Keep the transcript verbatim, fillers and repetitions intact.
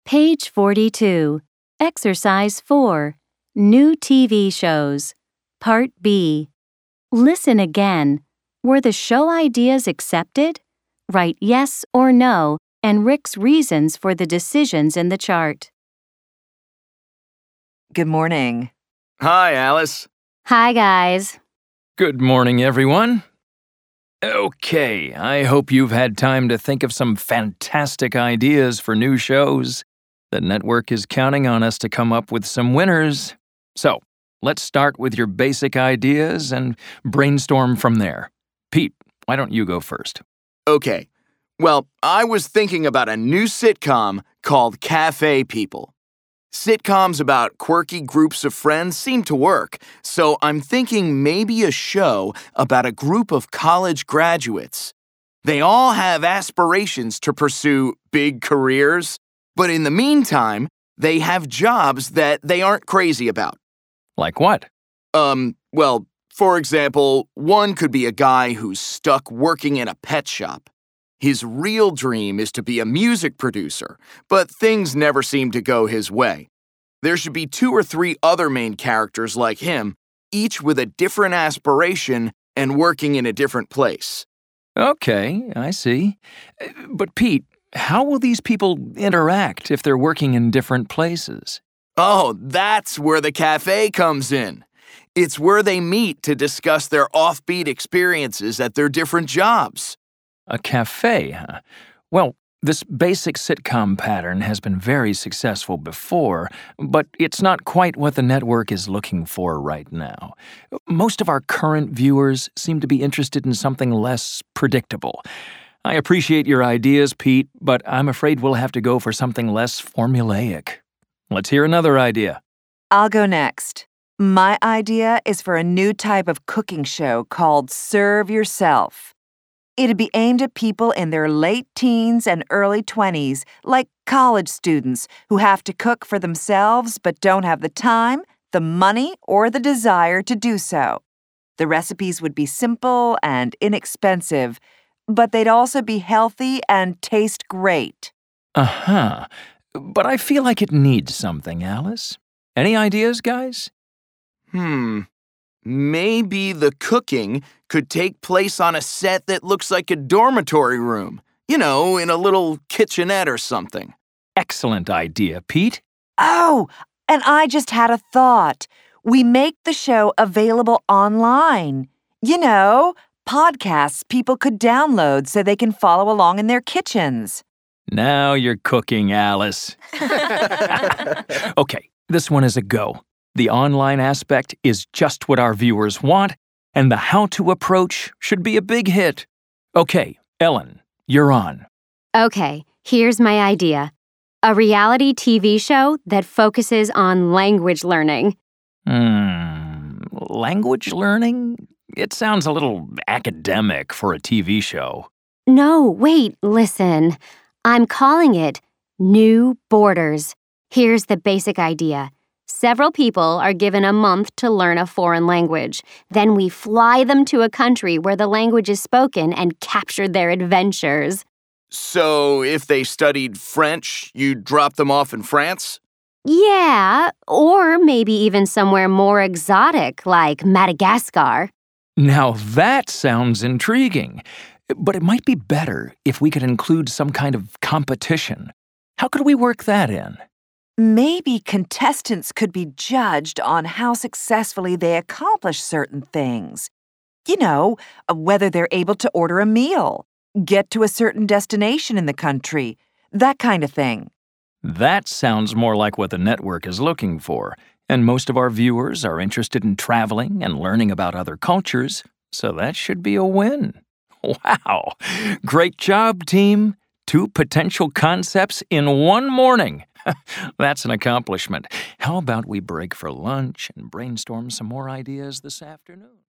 Page forty-two. Exercise four. New T V shows. Part B. Listen again. Were the show ideas accepted? Write yes or no and Rick's reasons for the decisions in the chart. Good morning. Hi, Alice. Hi, guys. Good morning, everyone. Okay, I hope you've had time to think of some fantastic ideas for new shows. The network is counting on us to come up with some winners. So, let's start with your basic ideas and brainstorm from there. Pete, why don't you go first? Okay. Well, I was thinking about a new sitcom called Cafe People. Sitcoms about quirky groups of friends seem to work, so I'm thinking maybe a show about a group of college graduates. They all have aspirations to pursue big careers, but in the meantime, they have jobs that they aren't crazy about. Like what? Um, well, for example, one could be a guy who's stuck working in a pet shop. His real dream is to be a music producer, but things never seem to go his way. There should be two or three other main characters like him, each with a different aspiration and working in a different place. Okay, I see. But Pete, how will these people interact if they're working in different places? Oh, that's where the cafe comes in. It's where they meet to discuss their offbeat experiences at their different jobs. A cafe, huh? Well, this basic sitcom pattern has been very successful before, but it's not quite what the network is looking for right now. Most of our current viewers seem to be interested in something less predictable. I appreciate your ideas, Pete, but I'm afraid we'll have to go for something less formulaic. Let's hear another idea. I'll go next. My idea is for a new type of cooking show called Serve Yourself. It'd be aimed at people in their late teens and early twenties, like college students who have to cook for themselves but don't have the time, the money, or the desire to do so. The recipes would be simple and inexpensive, but they'd also be healthy and taste great. Uh-huh. But I feel like it needs something, Alice. Any ideas, guys? Hmm. Maybe the cooking could take place on a set that looks like a dormitory room. You know, in a little kitchenette or something. Excellent idea, Pete. Oh, and I just had a thought. We make the show available online. You know, podcasts people could download so they can follow along in their kitchens. Now you're cooking, Alice. Okay, this one is a go. The online aspect is just what our viewers want, and the how-to approach should be a big hit. Okay, Ellen, you're on. Okay, here's my idea. A reality T V show that focuses on language learning. Hmm, language learning? It sounds a little academic for a T V show. No, wait, listen. I'm calling it New Borders. Here's the basic idea. Several people are given a month to learn a foreign language. Then we fly them to a country where the language is spoken and capture their adventures. So, if they studied French, you'd drop them off in France? Yeah, or maybe even somewhere more exotic like Madagascar. Now that sounds intriguing. But it might be better if we could include some kind of competition. How could we work that in? Maybe contestants could be judged on how successfully they accomplish certain things. You know, whether they're able to order a meal, get to a certain destination in the country, that kind of thing. That sounds more like what the network is looking for, and most of our viewers are interested in traveling and learning about other cultures, so that should be a win. Wow! Great job, team! Two potential concepts in one morning. That's an accomplishment. How about we break for lunch and brainstorm some more ideas this afternoon?